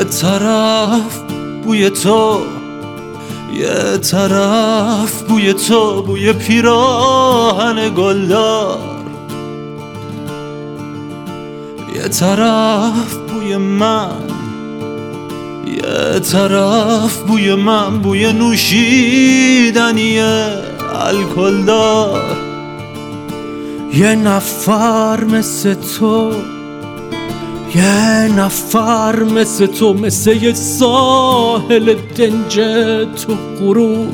طرف بوی تو، یه طرف بوی تو، بوی پیراهن گلدار، یه طرف بوی من، یه طرف بوی من، بوی نوشیدنی الکلدار. یه نفر مثل تو، یه نفر مثل تو، مثل یه ساحل دنج تو غروب.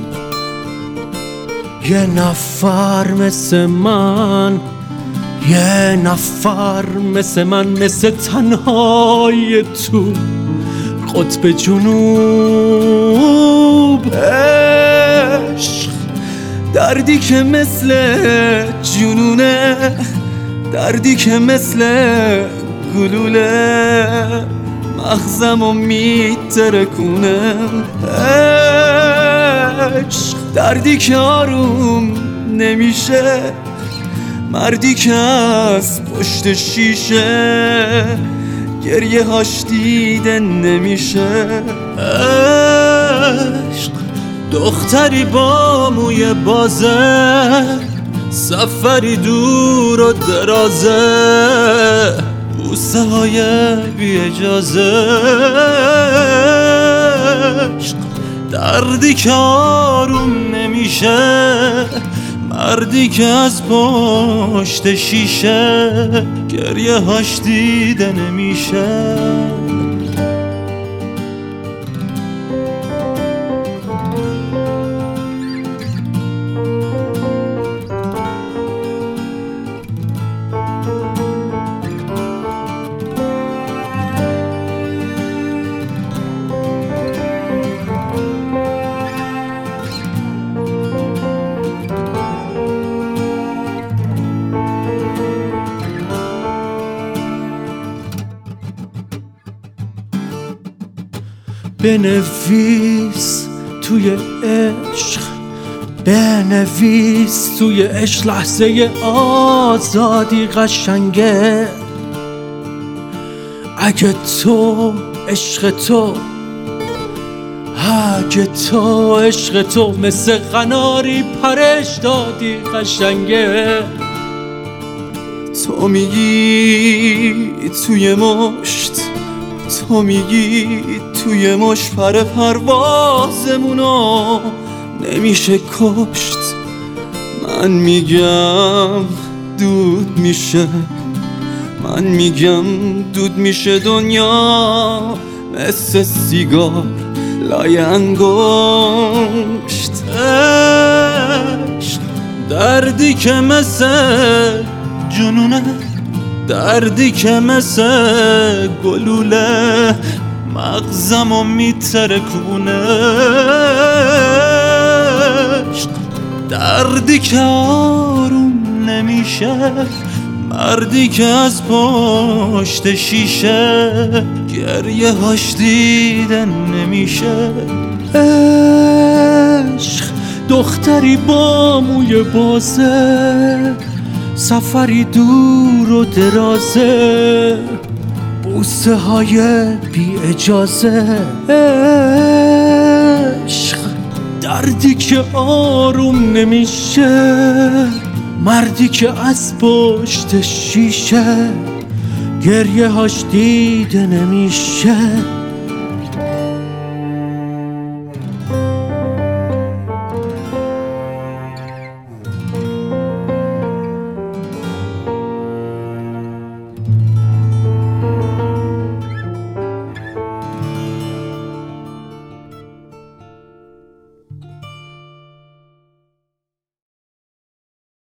یه نفر مثل من، یه نفر مثل من، مثل تنهای تو قطب جنوب. عشق دردی که مثل جنونه، دردی که مثل گلوله مغزمو میترکونه. عشق دردی که آروم نمیشه، مردی که از پشت شیشه گریه هاش دیده نمیشه. عشق دختری با موی بازه، سفری دور و درازه، بوسه های بی اجازه. عشق دردی که آروم نمیشه، مردی که از پشت شیشه گریه هاش دیده نمیشه. بنویس توی عشق، بنویس توی عشق، لحظه آزادی قشنگه. اگه تو عشق تو، اگه تو عشق تو، مثل قناری پرش دادی قشنگه. تو میگی توی مشت، تو میگی توی مش پر پروازمونو نمیشه کشت. من میگم دود میشه، من میگم دود میشه دنیا، مثل سیگار لای انگشت. عشق دردی که مثل جنونه، دردی که مثل گلوله مغزمو میترکونه. عشق دردی که آروم نمیشه، مردی که از پشت شیشه گریه هاش دیده نمیشه. عشق دختری با موی بازه، سفری دور و درازه، بوسه های بی اجازه. عشق دردی که آروم نمیشه، مردی که از پشت شیشه گریه هاش دیده نمیشه.